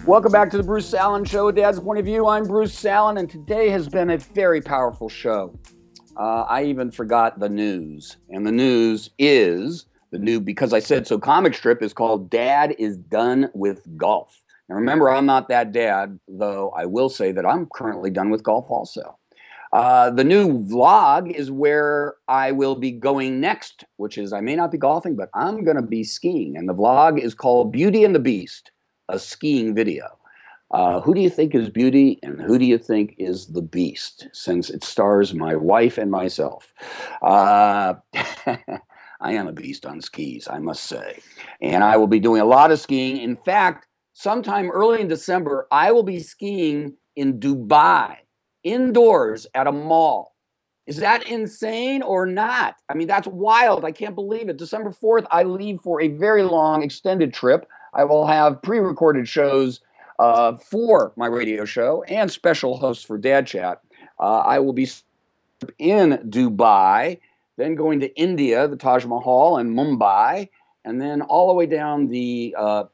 Welcome back to the Bruce Allen Show, Dad's Point of View. I'm Bruce Allen, and today has been a very powerful show. I even forgot the news, and the news is, because I said so, comic strip is called Dad is Done with Golf. Now remember, I'm not that dad, though I will say that I'm currently done with golf also. The new vlog is where I will be going next, which is I may not be golfing, but I'm going to be skiing, and the vlog is called Beauty and the Beast. A skiing video. Who do you think is Beauty and who do you think is the Beast, since it stars my wife and myself? I am a beast on skis, I must say. And I will be doing a lot of skiing. In fact, sometime early in December, I will be skiing in Dubai, indoors at a mall. Is that insane or not? I mean, that's wild. I can't believe it. December 4th, I leave for a very long extended trip. I will have pre-recorded shows for my radio show and special hosts for Dad Chat. I will be in Dubai, then going to India, the Taj Mahal, and Mumbai, and then all the way down the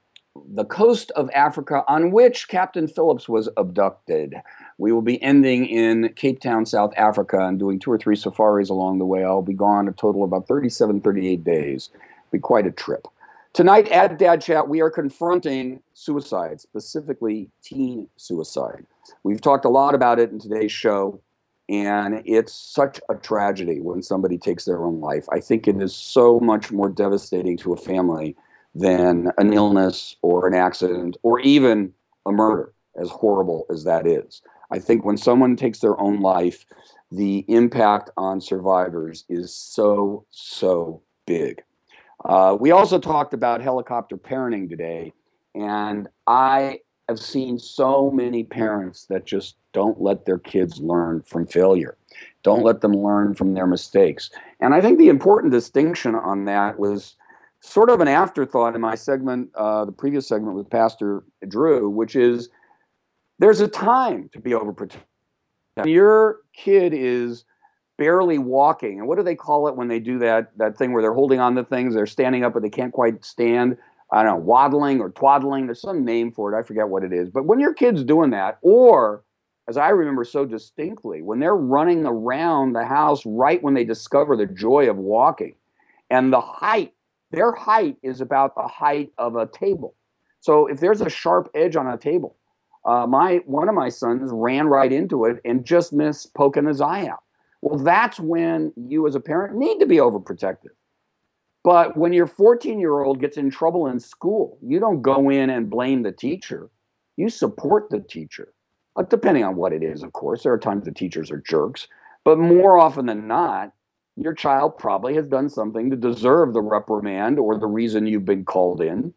coast of Africa, on which Captain Phillips was abducted. We will be ending in Cape Town, South Africa, and doing 2 or 3 safaris along the way. I'll be gone a total of about 37, 38 days. It'll be quite a trip. Tonight at Dad Chat, we are confronting suicide, specifically teen suicide. We've talked a lot about it in today's show, and it's such a tragedy when somebody takes their own life. I think it is so much more devastating to a family than an illness or an accident or even a murder, as horrible as that is. I think when someone takes their own life, the impact on survivors is so, so big. We also talked about helicopter parenting today, and I have seen so many parents that just don't let their kids learn from failure, don't let them learn from their mistakes. And I think the important distinction on that was sort of an afterthought in my segment, the previous segment with Pastor Drew, which is there's a time to be overprotective. Your kid is barely walking, and what do they call it when they do that thing where they're holding on to things, they're standing up but they can't quite stand? I don't know, waddling or twaddling. There's some name for it. I forget what it is. But when your kid's doing that, or as I remember so distinctly, when they're running around the house right when they discover the joy of walking, and their height is about the height of a table. So if there's a sharp edge on a table, one of my sons ran right into it and just missed poking his eye out. Well, that's when you as a parent need to be overprotective. But when your 14-year-old gets in trouble in school, you don't go in and blame the teacher. You support the teacher. Depending on what it is, of course. There are times the teachers are jerks. But more often than not, your child probably has done something to deserve the reprimand or the reason you've been called in.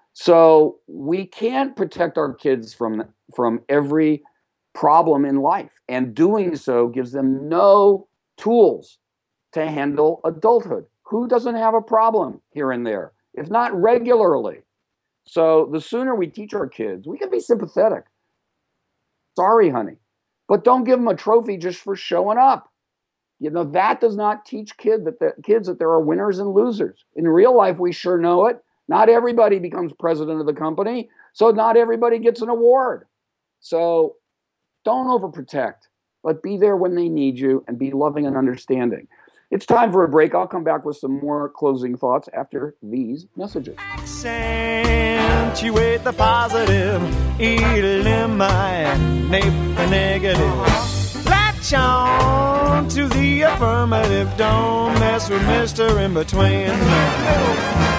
So we can't protect our kids from every problem in life, and doing so gives them no tools to handle adulthood. Who doesn't have a problem here and there, if not regularly? So the sooner we teach our kids, we can be sympathetic. Sorry, honey, but don't give them a trophy just for showing up. You know, that does not teach kids that there are winners and losers. In real life, we sure know it. Not everybody becomes president of the company, so not everybody gets an award. So don't overprotect, but be there when they need you and be loving and understanding. It's time for a break. I'll come back with some more closing thoughts after these messages. Accentuate the positive, eliminate the negative. Latch on to the affirmative. Don't mess with Mr. In Between.